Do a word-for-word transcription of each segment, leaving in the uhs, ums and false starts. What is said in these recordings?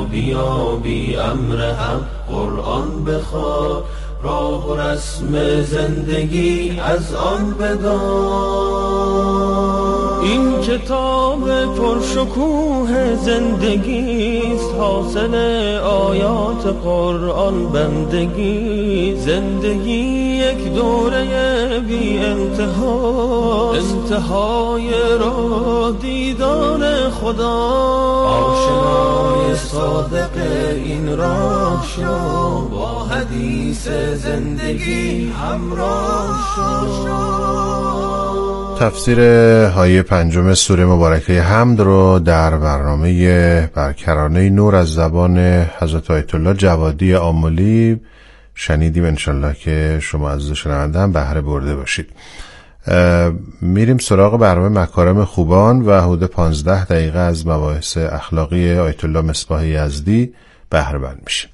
بیا بی امر حق قرآن بخوان، راه و رسم زندگی از آن بدان. این کتاب پرشکوه زندگیست، حاصل آیات قرآن بندگی. زندگی یک دوره بی انتها، انتهای راه دیدار خدا. آشنای صادق این راه شو، با حدیث زندگی همراه شو. تفسیر آیه پنجم سوره مبارکه حمد رو در برنامه برکرانه نور از زبان حضرت آیت الله جوادی آملی شنیدیم. انشالله که شما عزیز شنونده هم بهره برده باشید. میریم سراغ برنامه مکارم خوبان و حدود پانزده دقیقه از مباحث اخلاقی آیت الله مصباح یزدی بهره مند میشیم.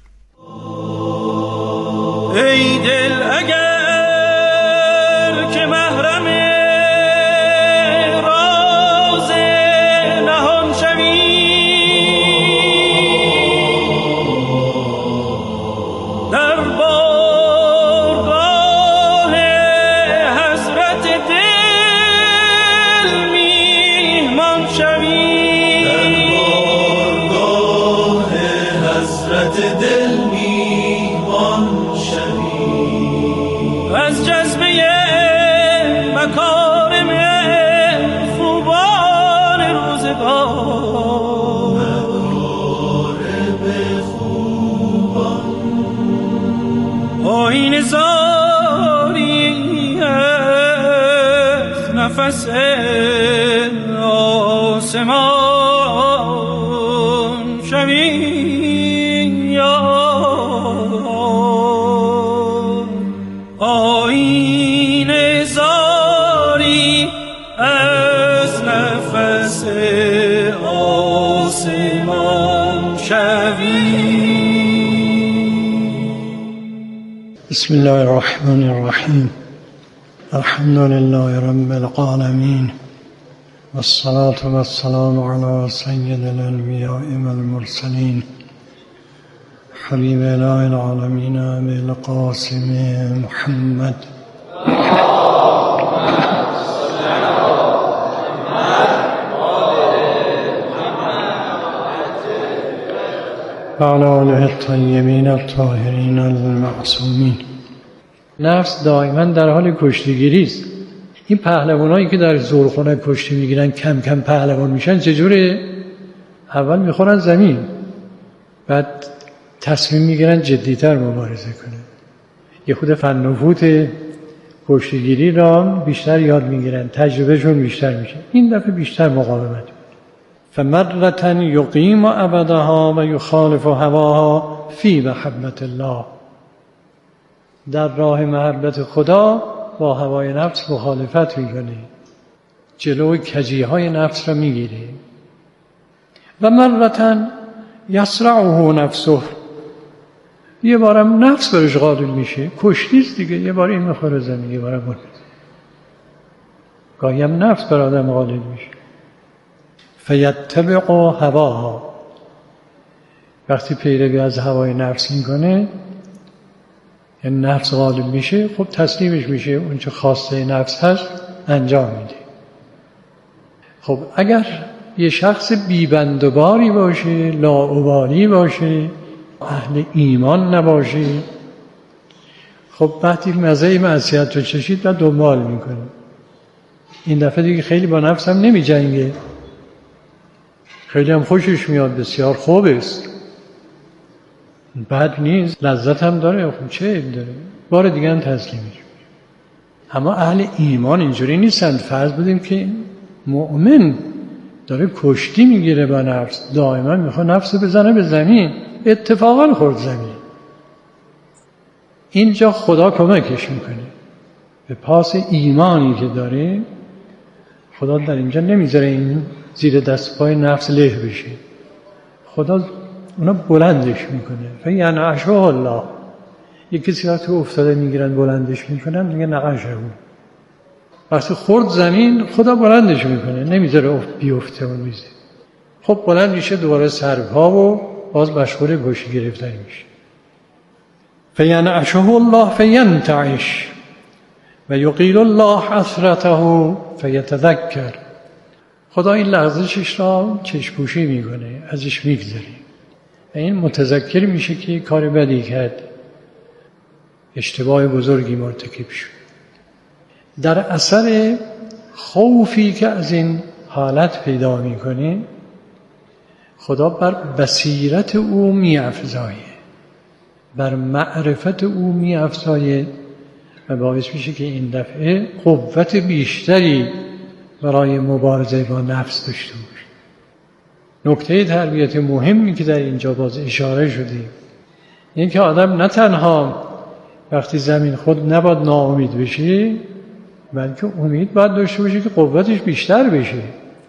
ای دل اگر که محرم راز نهان شوی، در بارگاه حضرت دل میهمان شوی، در بارگاه حضرت دل میهمان شوی. از جذبه مکارم خوبان روزگار، مکارم خوبان آیین زاری از نفس آسمان شوی. آیین زاری از نفس آسمان شوی. بسم الله الرحمن الرحیم. الحمد لله رب العالمین والصلاة والسلام علی سید الانبیاء والمرسلین حبیب اله العالمین ابی القاسم محمد و علی آله الطیبین الطاهرین المعصومین. نفس دائما در حال کشتیگیری است. این پهلوانایی که در زورخانه کشتی میگیرن کم کم پهلوان میشن چجوره؟ اول میخورن زمین، بعد تصمیم میگیرن جدیتر مبارزه کنن. یه خود فن و فوت کشتیگیری را بیشتر یاد میگیرن، تجربهشون بیشتر میشه. این دفعه بیشتر مقاومت. فمرة یقیم ابدها و یخالف هواها فی محبت الله. در راه محبت خدا با هوای نفس مخالفت میکنه، جلوی کجیهای نفس را میگیره. و مرة یسرعه نفسه. یه بارم نفس برش غالب میشه، کشتیست دیگه، یه بار این میخوره زمین، یه بارم اون. گاهی هم نفس بر آدم غالب میشه. فیتبع هواها. وقتی پیروی از هوای نفس میکنه، این نفس غالب میشه، خب تسلیمش میشه، اون چه خواسته نفس هست انجام میده. خب اگر یه شخص بیبندوباری باشه، لاابالی باشه، اهل ایمان نباشه، خب وقتی مزه معصیت رو چشید و دنبال میکنه. این دفعه دیگه خیلی با نفس هم نمی جنگه، خیلی هم خوشش میاد، بسیار خوب است، بد نیست، لذت هم داره، خب چه عیب داره، بار دیگه هم تسلیمش. اما اهل ایمان اینجوری نیستند. فرض بدیم که مؤمن داره کشتی میگیره با نفس، دائما میخواد نفس بزنه به زمین، اتفاقا خورد زمین. اینجا خدا کمکش میکنه به پاس ایمانی که داره. خدا در اینجا نمیذاره این زیر دست پای نفس له بشه، خدا اونا بلندش میکنه. فینعشه الله. یک کسی وقتی افتاده میگیرن بلندش میکنن میگه نعشه. وقتی خورد زمین خدا بلندش میکنه، نمیذاره افت بیفته و میزه. خب بلند میشه، دوباره سرپا و باز مشغول گوشی گرفتن میشه. فینعشه الله فینتعش و یقیل الله اثرته فیتذکر. خدا این لغزشش را چشم‌پوشی میکنه، ازش میگذره و این متذکر میشه که کار بدی کرد، اشتباه بزرگی مرتکب شد. در اثر خوفی که از این حالت پیدا میکنه، خدا بر بصیرت او میافزایه، بر معرفت او میافزایه و باعث میشه که این دفعه قوت بیشتری برای مبارزه با نفس داشته باشه. نکته تربیت مهمی که در اینجا باز اشاره شده این که آدم نه تنها وقتی زمین خود نباید ناامید بشه، بلکه امید باید داشته باشه که قوتش بیشتر بشه.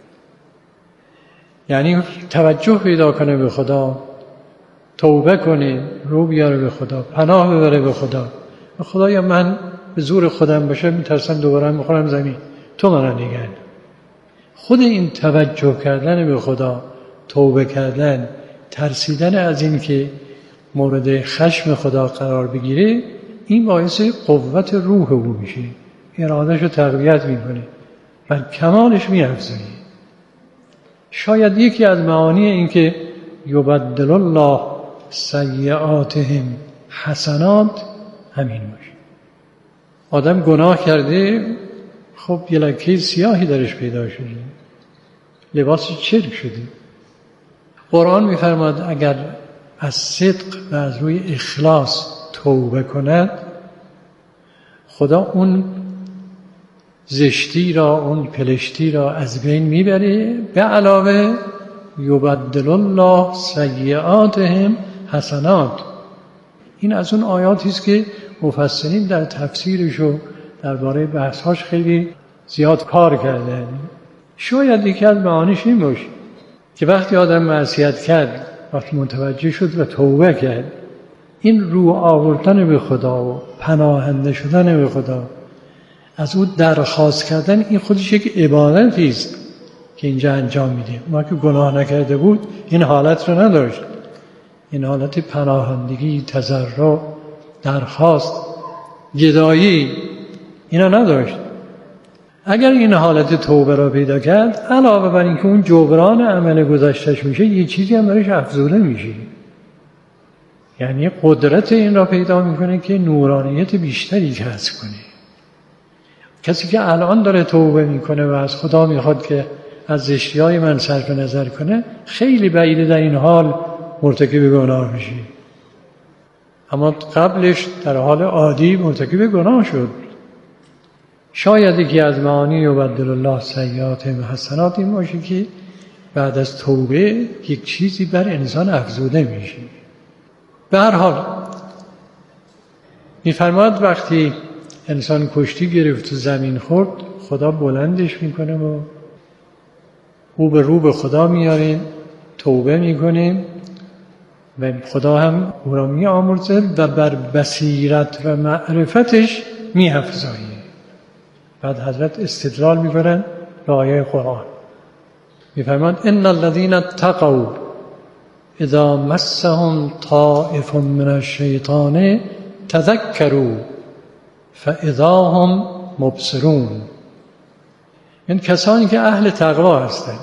یعنی توجه پیدا کنه به خدا، توبه کنه، رو بیاره به خدا، پناه ببره به خدا. خدایا من به زور خودم باشه میترسم دوباره میخورم زمین، تو منو نگه. خود این توجه کردن به خدا، توبه کردن، ترسیدن از این که مورد خشم خدا قرار بگیره، این باعث قوت روح او میشه، ارادهشو تقویت میکنه، بر کمالش میافزایه. شاید یکی از معانی این که یبدل الله سیئاتهم حسنات همین باشه. آدم گناه کرده، خب یه لکه سیاهی درش پیدا شده، لباس چرک شده. قرآن میفرماد اگر از صدق و از روی اخلاص توبه کند، خدا اون زشتی را، اون پلشتی را از بین میبره. به علاوه یبدل الله سیئاتهم حسنات. این از اون آیاتی است که مفسرین در تفسیرش و درباره بحث‌هاش خیلی زیاد کار کردن. شاید یکی از معانیش این باشه که وقتی آدم معصیت کرد، وقتی متوجه شد و توبه کرد، این رو آوردن به خدا و پناهنده شدن به خدا، از او درخواست کردن، این خودش یک عبادتی است که اینجا انجام میده. ما که گناه نکرده بود این حالت رو نداشت، این حالت پناهندگی، تضرع، درخواست، گدایی اینا نداشت. اگر این حالت توبه را پیدا کرد، علاوه بر اینکه اون جبران عمل گذشتهش میشه، یه چیزی هم برایش افزوده میشه. یعنی قدرت این را پیدا میکنه که نورانیت بیشتری کسب کنه. کسی که الان داره توبه میکنه و از خدا میخواد که از زشتی‌های من صرف نظر کنه، خیلی بعیده در این حال مرتکب گناه میشه. اما قبلش در حال عادی مرتکب گناه شد. شاید یکی از معانی یبدل الله سیئاتهم حسنات این باشه که بعد از توبه یک چیزی بر انسان افزوده میشه. به هر حال میفرماد وقتی انسان کشتی گرفت و زمین خورد، خدا بلندش میکنه و او به رو به خدا میاره، توبه میکنه و خدا هم او را میآمرزه و بر بصیرت و معرفتش میافزایه. بعد حضرت استدلال میکنن به آیه قرآن، میفرمان ان الذين اتقوا اذا مسهم طائف من الشیطان تذکروا فاذا هم مبصرون. این کسانی که اهل تقوا هستند،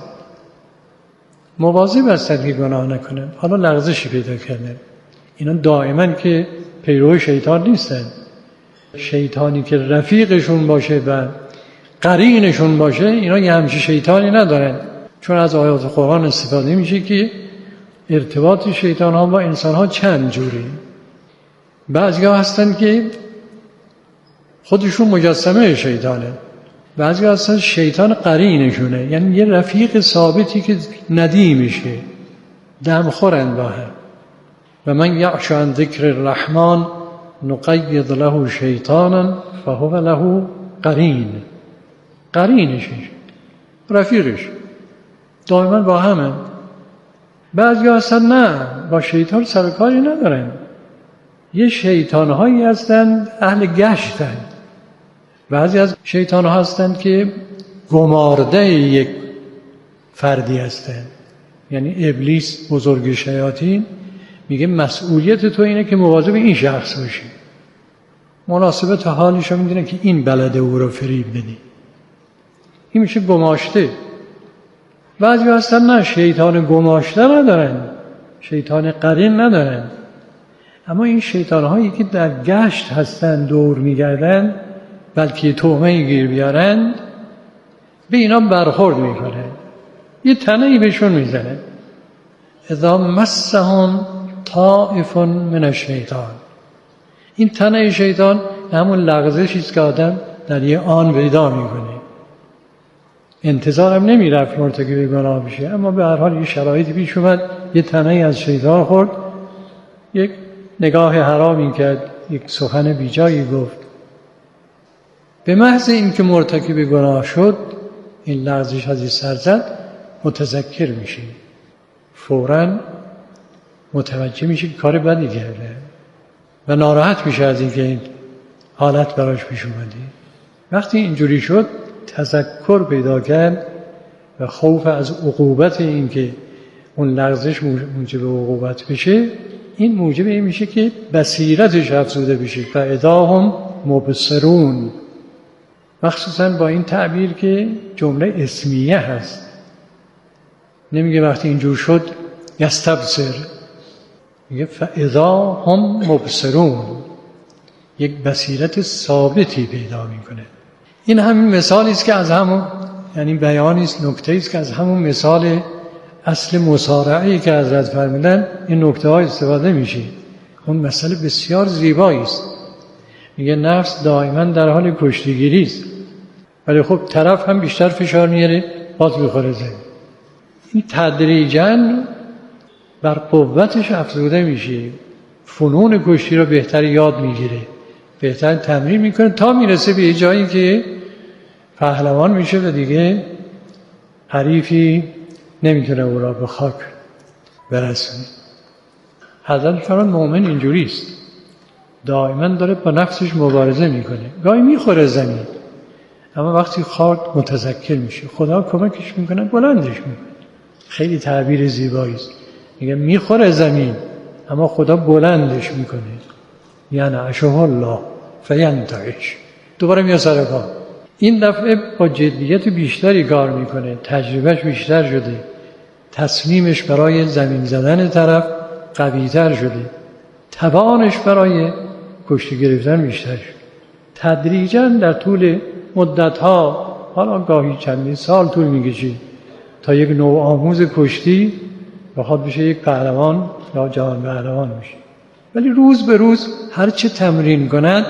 مواظب هستند که گناه نکنند، حالا لغزشی پیدا کردن، اینا دائما که پیرو شیطان نیستن. شیطانی که رفیقشون باشه و قرینشون باشه، اینا یه همچین شیطانی ندارن، چون از آیات قرآن استفاده میشه که ارتباط شیطان ها با انسان ها چند جوری. بعضی ها هستن که خودشون مجسمه شیطانه، بعضی ها هستن شیطان قرینشونه، یعنی یه رفیق ثابتی که ندیمشه، دمخورن با هم. و من یعش عن ذکر الرحمن نقید له شیطانا فهو له قرین. قرینش، رفیقش، دائما با همه. بعضی هستن نه، با شیطان سرکاری ندارن، یه شیطان هایی هستن اهل گشتن. بعضی از شیطان ها هستن که گمارده یک فردی هستن، یعنی ابلیس بزرگ شیاطین میگه مسئولیت تو اینه که مواظب این شخص باشی. مناسبت حالش رو میدونه که این بلده او رو فریب بدی. این میشه گماشته. بعضی هستن نه، شیطان گماشته ندارن، شیطان قرین ندارن، اما این شیطان هایی که در گشت هستن دور میگردن بلکه تومه گیر بیارن به اینا برخورد میکنه، یه تنهی بهشون میزنه. اذا مسهم طائف من الشیطان، این تنه شیطان همون لغزشی است که آدم در یه آن پیدا میکنه. انتظارم نمیرفت مرتکب گناه بشه، اما به هر حال یه شرایطی پیش اومد، یه تنه از شیطان خورد، یک نگاه حرامی کرد، یک سخن بیجایی گفت. به محض اینکه مرتکب گناه شد، این لغزش از این سر زد، متذکر میشه، فوراً متوجه میشه که کار بدی کرده و ناراحت میشه از اینکه این حالت براش پیش اومده. وقتی اینجوری شد تذکر پیدا کرد و خوف از عقوبت این که اون لغزش موجب عقوبت بشه، این موجب این میشه که بصیرتش افزوده بشه. فاذا هم مبصرون، مخصوصا با این تعبیر که جمله اسمیه هست، نمیگه وقتی اینجور شد یستبصر، میگه فاذا هم مبصرون، یک بصیرت ثابتی پیدا میکنه. این همین مثالی است که از همون، یعنی بیانی است، نکته‌ای است که از همون مثال اصل مصارعه‌ای که حضرت فرمودن این نکته‌ها استفاده میشه. اون مسئله بسیار زیبایی است. میگه نفس دائما در حال کشتیگیری است، ولی خب طرف هم بیشتر فشار میاره، باز میخوره زمین. این تدریجاً بر قوتش افزوده میشه، فنون کشتی رو بهتر یاد میگیره، بهتر تمرین میکنه تا میرسه به جایی که پهلوان میشه و دیگه حریفی نمیتونه او را به خاک برسونه. حضرت فرمان مؤمن اینجوری است، دائما داره با نفسش مبارزه میکنه، گاهی میخوره زمین، اما وقتی خورد متذکر میشه، خدا کمکش میکنه، بلندش میکنه. خیلی تعبیر زیبایی است، میگه میخوره زمین اما خدا بلندش میکنه، یعنی اشهر الله فینتعش، دوباره میاد سر کار. این دفعه با جدیت بیشتری کار میکنه، تجربهش بیشتر شده، تصمیمش برای زمین زدن طرف قوی‌تر شده، توانش برای کشتی گرفتن بیشتر شده. تدریجاً در طول مدت‌ها، حالا گاهی چندین سال طول میکشه تا یک نوع آموز کشتی بخواد بشه یک پهلوان یا جهان پهلوان بشه، ولی روز به روز هر چه تمرین کند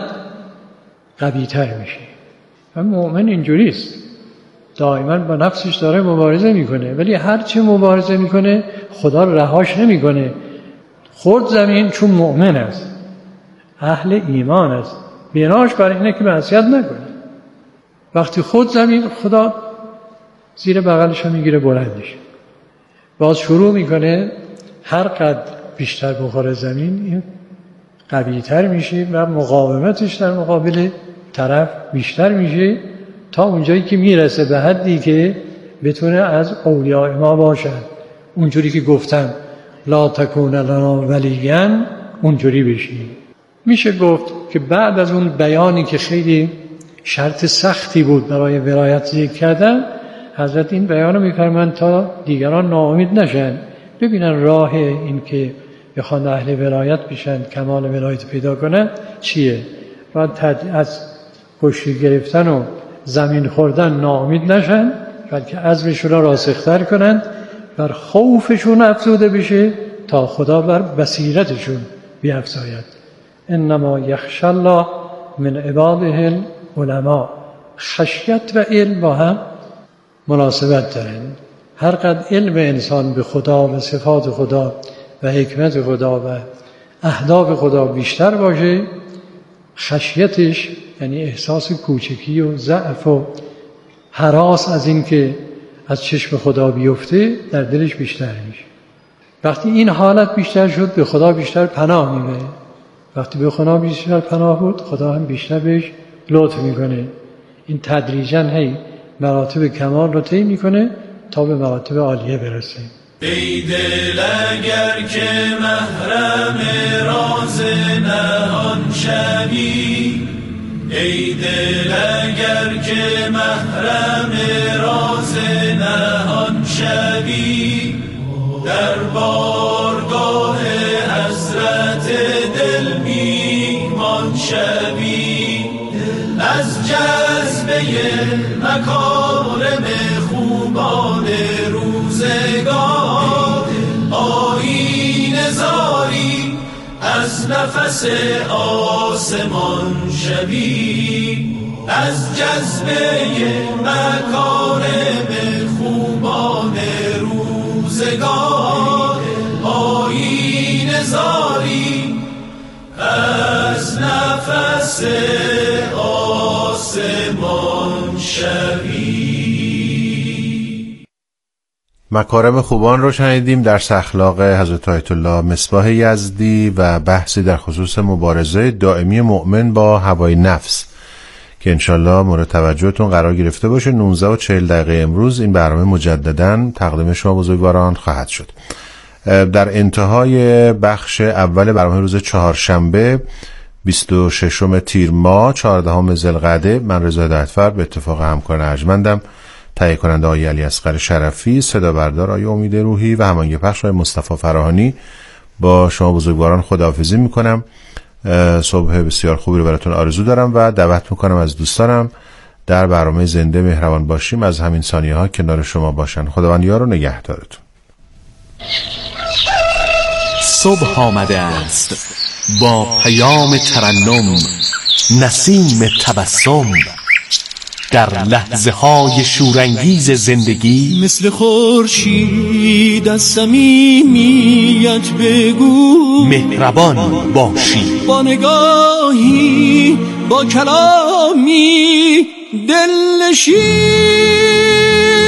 قوی‌تر میشه. و مؤمن اینجوری است، دائما با نفسش داره مبارزه میکنه، ولی هر چه مبارزه میکنه خدا رهاش نمیکنه. خورد زمین چون مؤمن است، اهل ایمان است، بناش برای اینه که معصیت نکنه. وقتی خود زمین، خدا زیر بغلش رو میگیره، بلندش، باز شروع میکنه هر قدر بیشتر بخوره زمین این قوی‌تر میشه و مقاومتش در مقابل طرف بیشتر میشه تا اونجایی که میرسه به حدی که بتونه از اولیاء ما باشن. اونجوری که گفتم لا تکون لنا ولیا، اونجوری بشی. میشه گفت که بعد از اون بیانی که خیلی شرط سختی بود برای ولایت ذکر کردن، حضرت این بیانو میفرمایند تا دیگران ناامید نشن، ببینن راه این که بخوان اهل ولایت بشن، کمال ولایت پیدا کنن چیه. و از کشتی گرفتن و زمین خوردن ناامید نشن، بلکه عزمشون را راسختر کنن، بر خوفشون افزوده بشه تا خدا بر بصیرتشون بیفزاید. انما یخشی الله من عباده العلماء. خشیت و علم با هم مناسبت دارن. هر قدر علم انسان به خدا و صفات خدا و حکمت خدا و اهداف خدا بیشتر باشه، خشیتش یعنی احساس کوچکی و ضعف و هراس از این که از چشم خدا بیفته در دلش بیشتر میشه. وقتی این حالت بیشتر شد به خدا بیشتر پناه میبره. وقتی به خدا بیشتر پناه بود خدا هم بیشتر بهش لطف میکنه. این تدریجاً هی مراتب کمال رو طی میکنه تا به مراتب عالیه برسه. ای دل اگر که محرم راز نهان شوی، ای دل اگر که محرم راز نهان شوی، در بارگاه حضرت دل میهمان شوی، از جذبه مکارم خوبان روزگار آیین زاری، از نفس آسمان شوی، از جذبه مکارم خوبان روزگار آیین زاری، از نفس آسمان شوی. مکارم خوبان رو شنیدیم، درس اخلاق حضرت آیت الله مصباح یزدی و بحثی در خصوص مبارزه دائمی مؤمن با هوای نفس که انشالله مورد توجهتون قرار گرفته باشه. نوزده و چهل دقیقه امروز این برنامه مجدداً تقدیم شما بزرگواران خواهد شد. در انتهای بخش اول برنامه روز چهارشنبه بیست و ششم تیر ماه چهاردهم ذوالقعده، من رضا هدایتفر به اتفاق همکار ارجمندم، تهیه کننده آقای علی اصغر شرفی، صدا بردار آقای امید روحی و هماهنگ پخش آقای مصطفی فراهانی، با شما بزرگواران خداحافظی میکنم. صبح بسیار خوبی رو براتون آرزو دارم و دعوت میکنم از دوستانم در برنامه زنده مهربان باشیم از همین ثانیه ها کنار شما باشن. خداوند یار و نگهدارتون. صبح آمده است با پیام ترنم، نسیم تبسم، در لحظه های شورانگیز زندگی مثل خورشید از صمیمیت بگو، مهربان باشی، با نگاهی با کلامی دلنشین.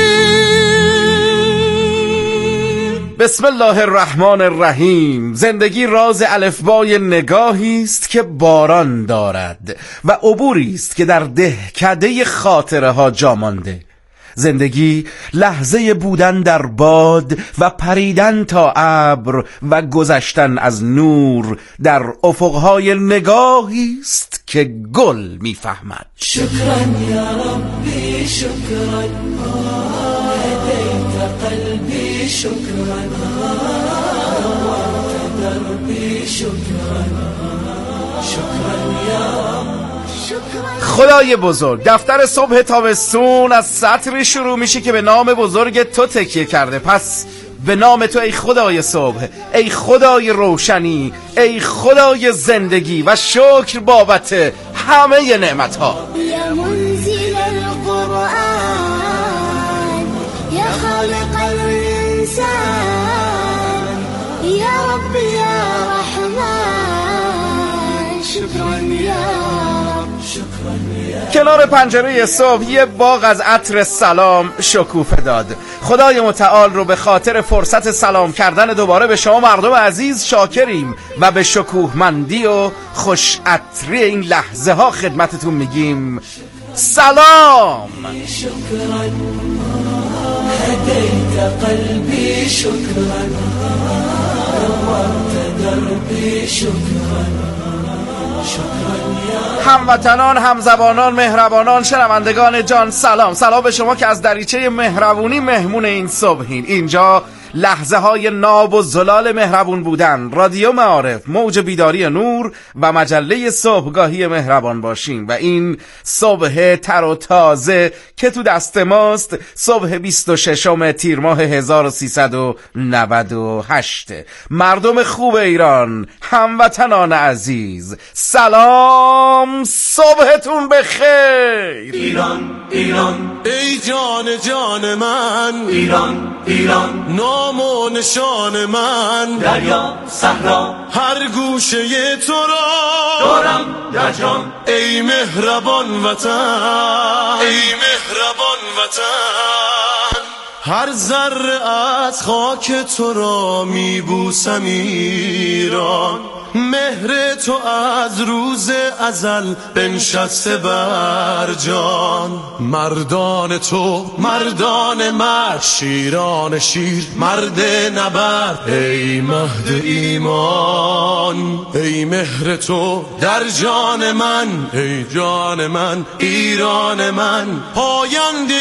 بسم الله الرحمن الرحیم. زندگی راز الفبای نگاهی است که باران دارد و عبوری است که در دهکده خاطره ها جا مانده. زندگی لحظه بودن در باد و پریدن تا ابر و گذشتن از نور در افقهای نگاهی است که گل میفهمد. شکران یا ربی شکران، هدیت قلبی شکران، نورت دربی شکران، شکران یا خدای بزرگ. دفتر صبح تابستون از سطری شروع میشه که به نام بزرگ تو تکیه کرده. پس به نام تو ای خدای صبح، ای خدای روشنی، ای خدای زندگی و شکر بابت همه نعمت ها. یا منزل القرآن، یا خالق الانسان، یا رب یا رحمان، شکران یا کنار پنجره صبح یه باغ از عطر سلام شکوفه داد. خدای متعال رو به خاطر فرصت سلام کردن دوباره به شما مردم عزیز شاکریم و به شکوهمندی و خوش عطری این لحظه ها خدمتتون میگیم سلام. شکران هدیت قلبی، شکران نورت دربی، شکران شکران یا هموطنان، همزبانان، مهربانان، شنوندگان جان، سلام. سلام به شما که از دریچه مهربونی مهمون این صبحین. اینجا لحظه های ناب و زلال مهربون بودن، رادیو معارف، موج بیداری نور و مجله صبحگاهی مهربان باشیم. و این صبح تر و تازه که تو دست ماست، صبح بیست و ششم تیر ماه هزار و سیصد و نود و هشت. مردم خوب ایران، هموطنان عزیز، سلام، صبحتون بخیر. ایران ایران ای جان جان من، ایران ایران نام و نشان من، دریا صحرا هر گوشه تو را دارم در جان. ای مهربان وطن، ای مهربان وطن، هر ذره از خاک تو را میبوسم ایران. مهر تو از روز ازل بنشسته بر جان. مردان تو مردان مرد، شیران شیر مرد نبرد. ای مهد ایمان، ای مهر تو در جان من، ای جان من ایران من، پاینده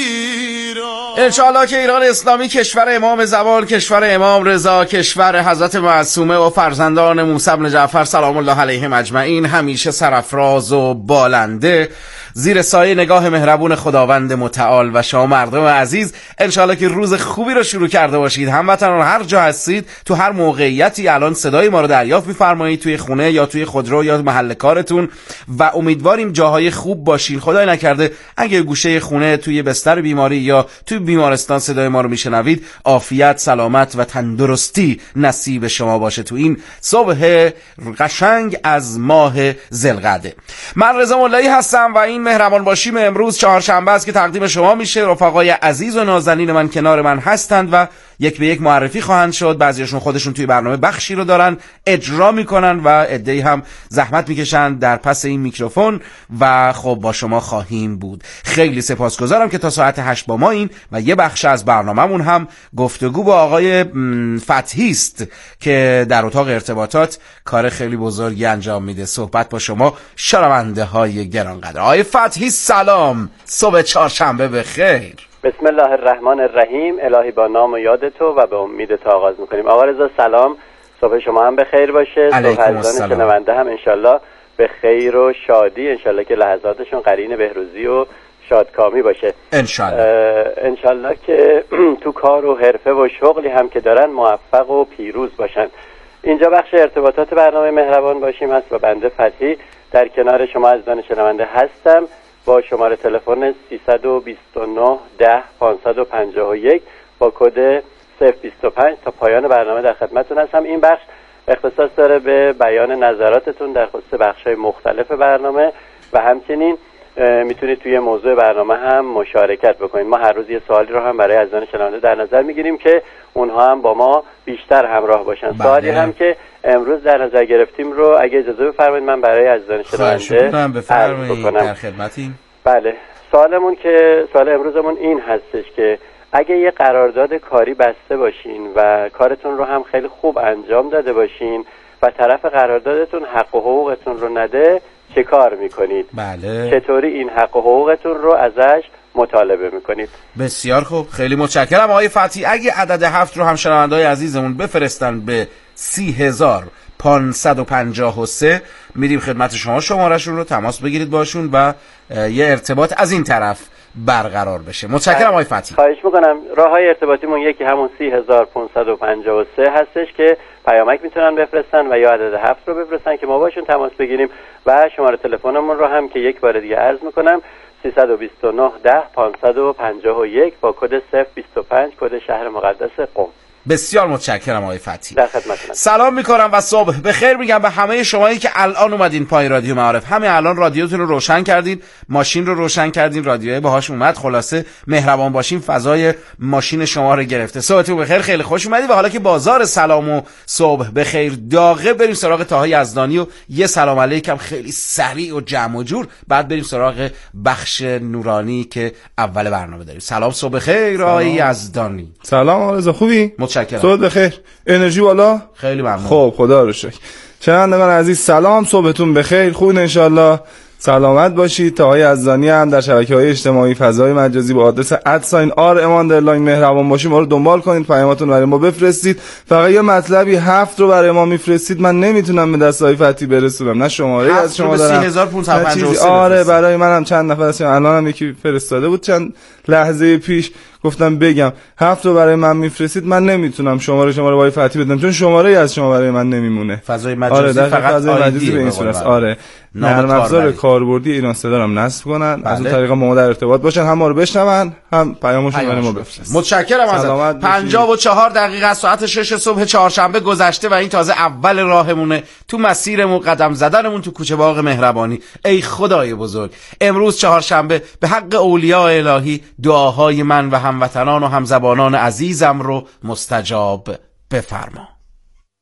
ایران. انشاءالله که ایران اسلامی کشور امام زمان، کشور امام رضا، کشور حضرت معصومه و فرزندان موسی بن جعفر سلام الله علیهم اجمعین همیشه سرافراز و بالنده زیر سایه نگاه مهربون خداوند متعال و شما مردم عزیز انشاءالله که روز خوبی رو شروع کرده باشید. هموطنان هر جا هستید، تو هر موقعیتی الان صدای ما رو دریافت می‌فرمایید، توی خونه یا توی خودرو یا محل کارتون، و امیدواریم جاهای خوب باشین. خدای نکرده اگه گوشه خونه توی بستر بیماری یا توی بیمارستان صدای ما رو میشنوید، عافیت، سلامت و تندرستی نصیب شما باشه تو این صبح قشنگ از ماه ذوالقعده. من رضا ملایی هستم و این مهربان باشیم امروز چهارشنبه است که تقدیم شما میشه. رفقای عزیز و نازنین من کنار من هستند و یک به یک معرفی خواهند شد. بعضیشون خودشون توی برنامه بخشی رو دارن اجرا میکنن و عده‌ای هم زحمت میکشن در پس این میکروفون و خب با شما خواهیم بود. خیلی سپاسگزارم که تا ساعت هشت با ما این و یه بخش از برنامه‌مون هم گفتگو با آقای فتحی است که در اتاق ارتباطات کار خیلی بزرگی انجام میده. صحبت با شما شنونده های گرانقدر. آقای فتحی سلام، صبح چهارشنبه بخیر. بسم الله الرحمن الرحیم. الهی با نام و یاد تو و به امید تو آغاز میکنیم. آقا رضا سلام، صبح شما هم بخیر باشه، صبح عزیزان شنونده هم انشالله به خیر و شادی، انشالله که لحظاتشون قرین بهروزی و شادکامی باشه انشالله. انشالله که تو کار و حرفه و شغلی هم که دارن موفق و پیروز باشن. اینجا بخش ارتباطات برنامه مهربان باشیم هست و بنده فتحی در کنار شما عزیزان شنونده هستم با شماره تلفن سیصد و بیست و نه ده پانصد و پنجاه و یک با کد صفر بیست و پنج تا پایان برنامه در خدمتتون هستم. این بخش اختصاص داره به بیان نظراتتون در خصوص بخش‌های مختلف برنامه و همچنین میتونید توی موضوع برنامه هم مشارکت بکنید. ما هر روز یه سوالی رو هم برای عزیزان شنونده در نظر میگیریم که اونها هم با ما بیشتر همراه باشن. بله. سوالی هم که امروز در نظر گرفتیم رو اگه اجازه بفرمایید من برای عزیزان شنونده عرض بکنم. در خدمتیم. بله، سوالمون که سوال امروزمون این هستش که اگه یه قرارداد کاری بسته باشین و کارتون رو هم خیلی خوب انجام داده باشین و طرف قراردادتون حق و حقوقتون رو نده، چه کار میکنید؟ بله. چطوری این حق و حقوقتون رو ازش مطالبه میکنید؟ بسیار خوب، خیلی متشکرم آقای فتحی. اگه عدد هفت رو هم شنونده‌های عزیزمون بفرستن به سی هزار پانصد و پنجاه و سه میریم خدمت شما، شمارهشون رو تماس بگیرید باشون و یه ارتباط از این طرف برقرار بشه. متشکرم آقای فتحی. خواهش میکنم. راههای ارتباطیمون یکی همون سی هزار پانصد و پنجاه و سه هستش که پیامک میتونن بفرستن و یا عدد هفت رو بفرستن که ما باشون تماس بگیریم و شماره تلفنمون رو هم که یک بار دیگه عرض میکنم سیصد و بیست و نه ده پانصد و پنجاه و یک با کد صفر بیست و پنج کد شهر مقدس قم. بسیار متشکرم آقای فتحی. در خدمتتونم. سلام میکنم و صبح بخیر میگم به همه شمایی که الان اومدین پای رادیو معارف. همه الان رادیوتون رو روشن کردین، ماشین رو روشن کردین، رادیوی باهاش اومد، خلاصه مهربان باشین فضای ماشین شما رو گرفته. صبحتون بخیر، خیلی خوش اومدید. و حالا که بازار سلام و صبح بخیر داغه، بریم سراغ طه یزدانی و یه سلام علیکم خیلی سریع و جمع و جور، بعد بریم سراغ بخش نورانی که اول برنامه داریم. سلام، صبح بخیر آقای یزدانی. سلام آقا رضا، خوبی؟ متشکرم. صبح بخیر. انرژی بالا؟ خیلی ممنون. خب خدا رو شکر. شنوندگان عزیز سلام، صبحتون بخیر، خوب انشالله سلامت باشید. طه یزدانی هم در شبکه‌های اجتماعی فضای مجازی با آدرس ادساین آر امان در لاین مهربان باشید ما رو دنبال کنید، پیاماتون برای ما بفرستید. فقط یه مطلبی هفت رو برای ما میفرستید، من نمیتونم به دستای فتی برسونم، نه شماره از شما دارم سی هزار و پانصد و پنجاه و سه. آره برای منم چند نفر هستن، الانم یکی فرستاده بود چند لحظه پیش، گفتم بگم هفت رو برای من میفرستید، من نمیتونم شماره شماره وای فتی بدم چون شماره از شما برای من نمیمونه. فضای مجازی آره فقط فضای مجازی به این صورت. آره نرم افزار کاربردی ایران صدا رو نصب کنن، بله. از اون طریق ما در ارتباط باشن، هم ما رو بشنون هم پیامشون برای ما بفرستن. متشکرم ازت. پنجاه و چهار دقیقه از ساعت شش صبح چهارشنبه گذشته و این تازه اول راهمونه تو مسیرمون، قدم زدنمون تو کوچه باغ مهربانی. ای خدای بزرگ، امروز چهارشنبه به حق اولیاء الهی دعاهای من و هموطنان و همزبانان عزیزم رو مستجاب بفرما.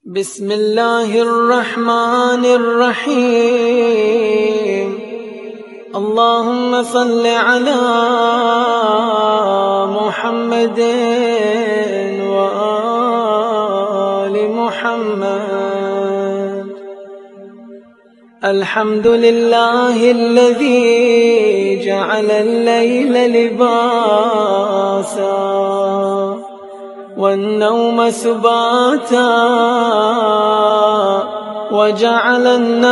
بسم الله الرحمن الرحيم اللهم صل على محمد وآل محمد الحمد لله الذي جعل الليل لباسا والنوم سباتا وجعل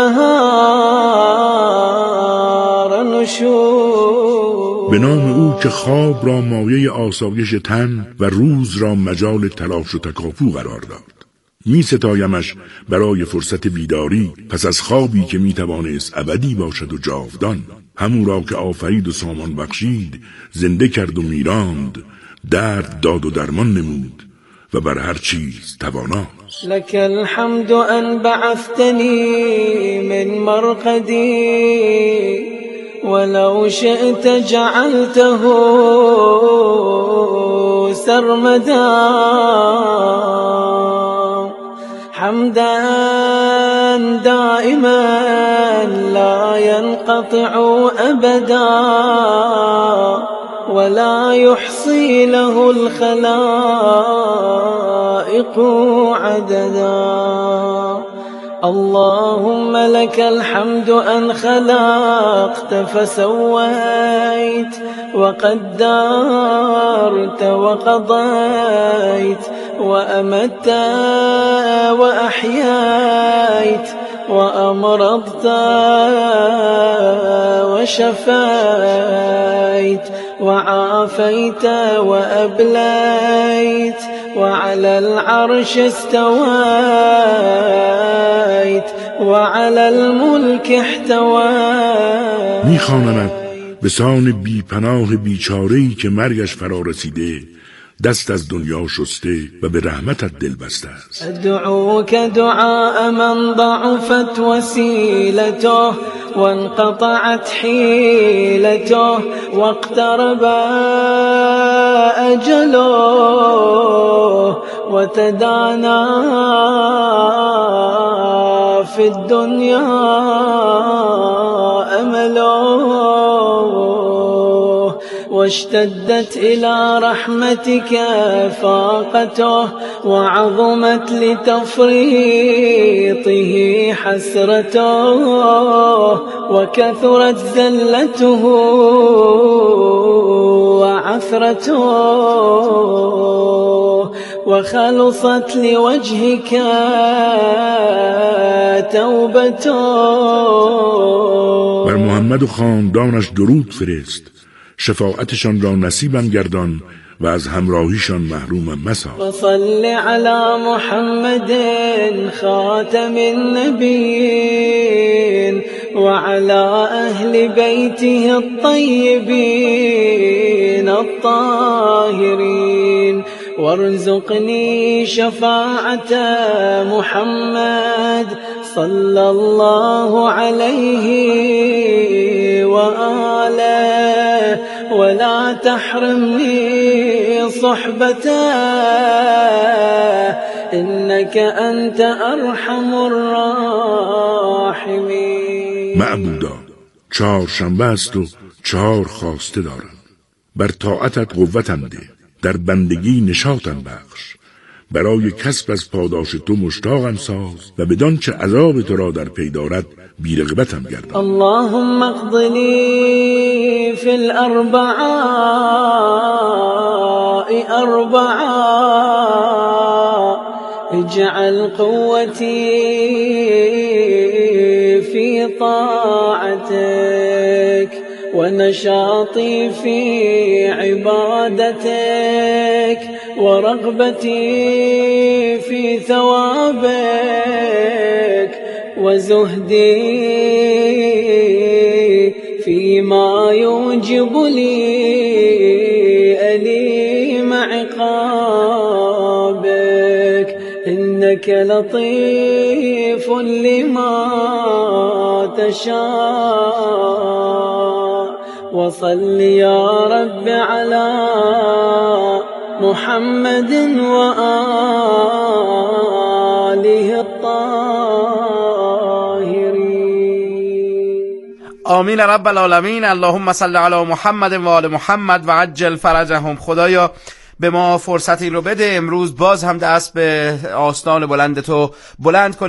النهار نشورا. به نام او که خواب را مایه آسایش تن و روز را مجال تلاش و تکاپو قرار داد. می ستایمش برای فرصت بیداری پس از خوابی که می توانست ابدی باشد و جاودان. همون را که آفرید و سامان بخشید، زنده کرد و میراند، درد داد و درمان نمود و بر هر چیز تواناست. لك الحمد ان بعثتني من مرقدي ولو شئت جعلته سرمدا حمدا دائما لا ينقطع ابدا ولا يحصي له الخلائق عددا. اللهم لك الحمد أن خلقت فسويت وقدرت وقضيت وأمت وأحييت وأمرضت وشفيت وعافيت وأبليت وعلى العرش استويت وعلى الملك احتويت. میخوانمت به سان بی پناه بیچاره‌ای که مرگش فرا رسیده، دست از دنیا شسته و به رحمتت دل بسته است. ادعوك دعاء من ضعفت وسيلته وانقطعت حيلته واقترب أجله وتدانى في الدنيا أمله واشتدت إلى رحمتك فاقته وعظمت لتفريطه حسرته وكثرت زلته وعثرته وخلصت لوجهك توبته. بر محمد و خاندانش درود فرست، شفاعتشان را نصیبم گردان و از همراهیشان محرومم مساز. وصل على محمد خاتم النبيين وعلى أهل بيته الطيبين الطاهرين وارزقني شفاعة محمد صلى الله عليه وآله ولا تحرمني صحبته إنك أنت أرحم الراحمين. معبودا، چهار شنبه است و چهار خواسته دارم. بر طاعتت قوتم ده، در بندگی نشاطم بخش، برای کسب از پاداش تو مشتاقم ساز و بدان چه عذاب تو را در پی دارد بی‌رغبتم گردان. اللهم اقضني في الأربعاء أربعاء اجعل قوتي في طاعتك ونشاطي في عبادتك ورغبتي في ثوابك وزهدي فيما يوجب لي أليم عقابك إنك لطيف لما تشاء. وصل يا رب على محمد وآل وآله الطاهرين. آمین رب العالمین. اللهم صل علی محمد و آل محمد و عجل فرجهم. خدایا به ما فرصتی رو بده امروز باز هم دست به آستان بلند تو بلند کن